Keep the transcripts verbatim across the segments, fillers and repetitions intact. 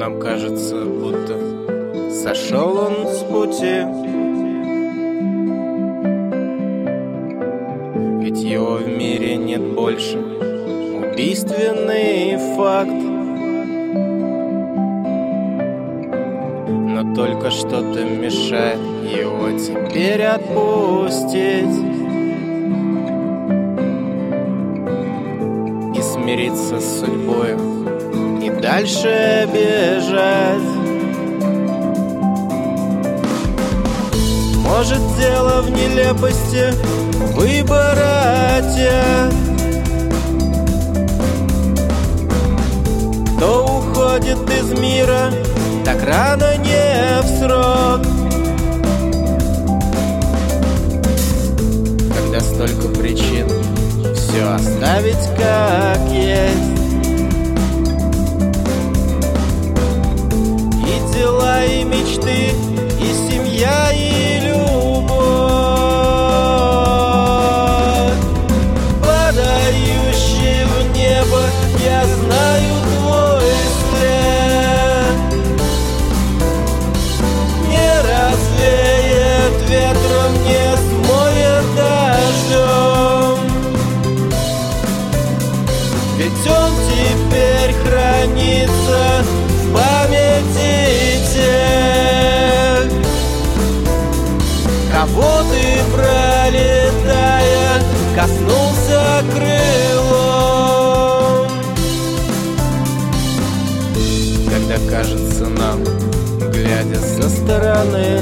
Нам кажется, будто сошел он с пути, ведь его в мире нет больше. Убийственный факт, но только что-то мешает его теперь отпустить и смириться с судьбой и дальше бежать. Может, дело в нелепости выбора тех, кто уходит из мира так рано, не в срок, когда столько причин все оставить как есть. И дела, и мечты, и семья, и любовь, падающий в небо, я знаю твой след. Не развеет ветром, не смоет дождем, ведь он теперь хранится в памяти тех, кого ты, пролетая, коснулся крылом. Когда кажется нам, глядя со стороны,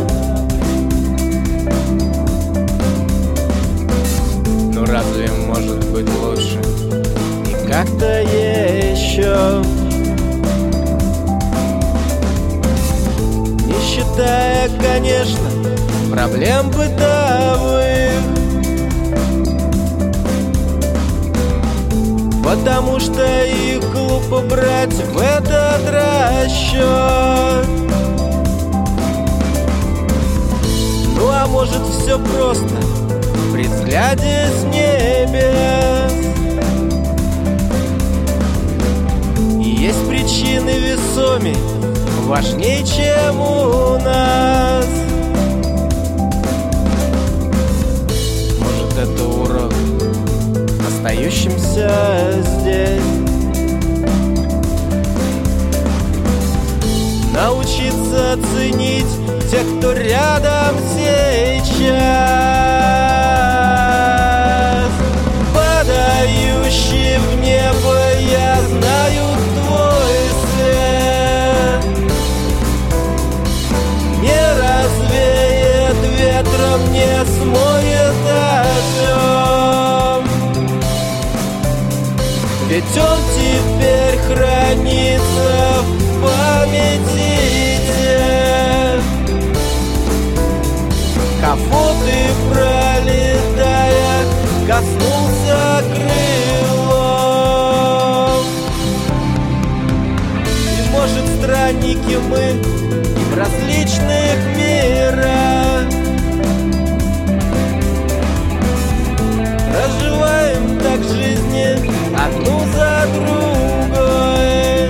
ну разве может быть лучше и как-то еще? Не считая, конечно, проблем бытовых, потому что их глупо брать в этот расчет. Ну а может, все просто при взгляде с небес, и есть причины весомей, важнее, чем у нас. Может, это урок остающимся здесь, научиться ценить тех, кто рядом сейчас, падающий в небо, я знаю твой след. Не развеет ветром, не смоет дождем, ведь он теперь хранится в памяти тех, кого ты, пролетая, коснулся крылом. И может, странники мы и в различных мирах проживаем так жизни одну за другой,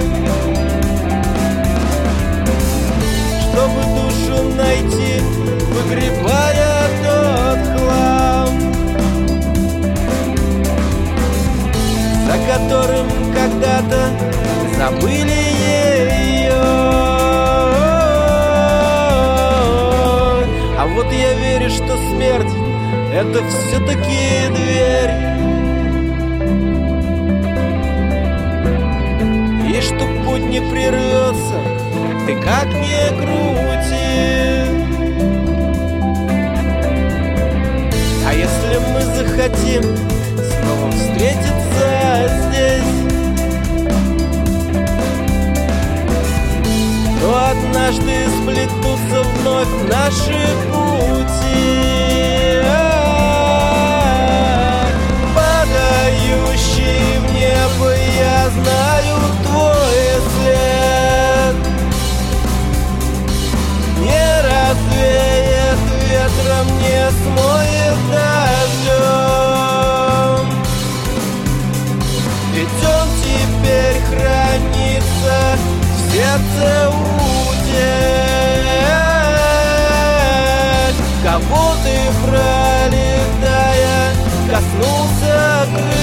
чтобы душу найти, выгребая тот хлам, за которым когда-то забыли ее. А вот я верю, что смерть — это все-таки дверь, и что путь не прервется, ты как ни крути. А если мы захотим снова встретиться здесь, то однажды сплетутся вновь наши пути. Падающий в небо, я знаю твой след. Не развеет ветром, не смоет дождем, ведь он теперь хранится в сердце утечь. Кого ты, пролетая, коснулся крылья?